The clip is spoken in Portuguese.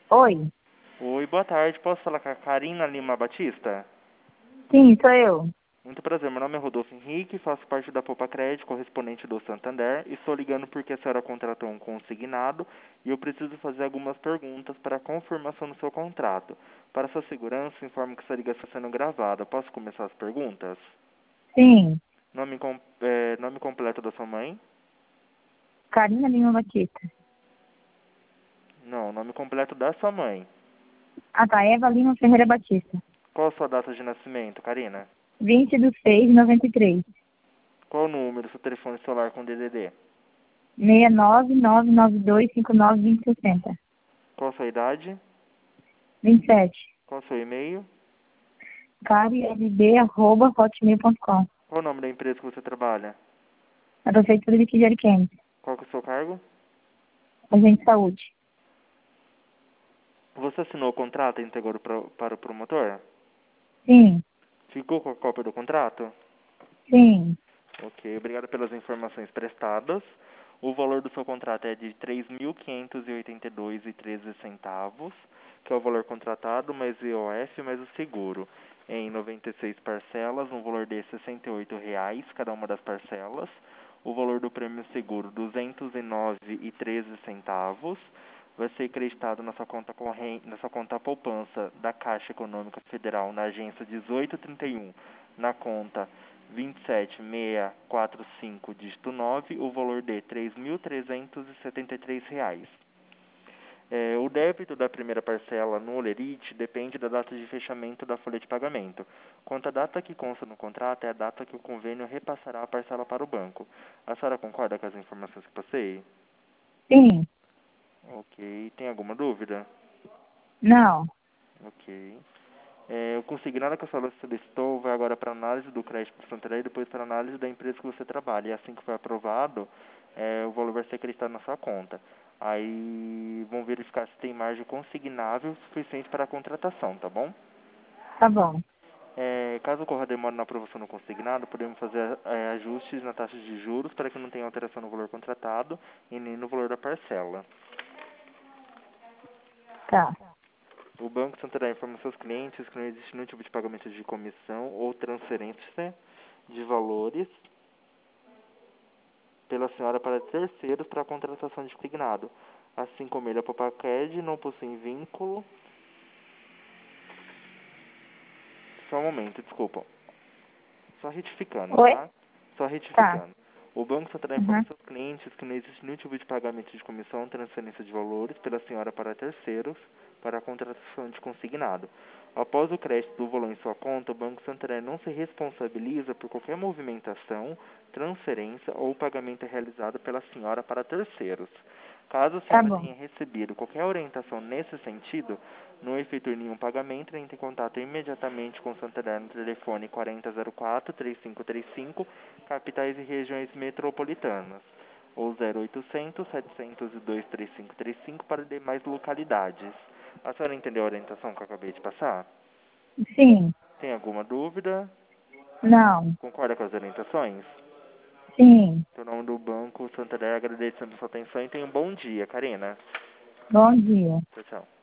Oi. Oi, boa tarde. Posso falar com a Karina Lima Batista? Sim, sou eu. Muito prazer. Meu nome é Rodolfo Henrique, faço parte da Poupa Crédito, correspondente do Santander, e estou ligando porque a senhora contratou um consignado e eu preciso fazer algumas perguntas para a confirmação do seu contrato. Para sua segurança, informo que essa ligação está sendo gravada. Posso começar as perguntas? Sim. Nome completo da sua mãe? Karina Lima Batista. Não, nome completo da sua mãe. Ah, tá. Eva Lima Ferreira Batista. Qual a sua data de nascimento, Karina? 20/6/93. Qual o número do seu telefone celular com DDD? 69992592060. Qual a sua idade? 27. Qual o seu e-mail? carilb@hotmail.com. Qual o nome da empresa que você trabalha? A Prefeitura de Quijeriquém. Qual que é o seu cargo? Agente de Saúde. Você assinou o contrato e entregou para o promotor? Sim. Ficou com a cópia do contrato? Sim. Ok, obrigado pelas informações prestadas. O valor do seu contrato é de R$ 3.582,13, que é o valor contratado, mais IOF, mais o seguro, em 96 parcelas, um valor de R$ 68,00 cada uma das parcelas. O valor do prêmio seguro, R$ 209,13, vai ser acreditado na sua conta corrente, na sua conta poupança da Caixa Econômica Federal, na agência 1831, na conta 27645, dígito 9, o valor de R$ 3.373. O débito da primeira parcela no Olerite depende da data de fechamento da folha de pagamento. Quanto à data que consta no contrato, é a data que o convênio repassará a parcela para o banco. A senhora concorda com as informações que passei? Sim. Ok. Tem alguma dúvida? Não. Ok. O consignado que a senhora solicitou vai agora para análise do crédito do Santander e depois para análise da empresa que você trabalha. E assim que for aprovado, o valor vai ser acreditado na sua conta. Aí vão verificar se tem margem consignável suficiente para a contratação, tá bom? Tá bom. Caso ocorra demora na aprovação do consignado, podemos fazer ajustes na taxa de juros para que não tenha alteração no valor contratado e nem no valor da parcela. Tá. O Banco Santander informa seus clientes que não existe nenhum tipo de pagamento de comissão ou transferência de valores pela senhora para terceiros para a contratação de consignado. Assim como ele, a Popacred não possui vínculo. Só um momento, desculpa. Só retificando, Oi? tá? Só Tá. retificando. O Banco Santander informa Uhum. seus clientes que não existe nenhum tipo de pagamento de comissão ou transferência de valores pela senhora para terceiros para a contratação de consignado. Após o crédito do valor em sua conta, o Banco Santander não se responsabiliza por qualquer movimentação, transferência ou pagamento realizado pela senhora para terceiros. Caso a Tá senhora bom. tenha recebido qualquer orientação nesse sentido, não efetue nenhum pagamento, entre em contato imediatamente com o Santander no telefone 4004-3535, capitais e regiões metropolitanas, ou 0800-702-3535 para demais localidades. A senhora entendeu a orientação que eu acabei de passar? Sim. Tem alguma dúvida? Não. Concorda com as orientações? Sim. Em nome do Banco Santander, agradecendo a sua atenção e tenha um bom dia, Karina. Bom dia. Tchau, tchau.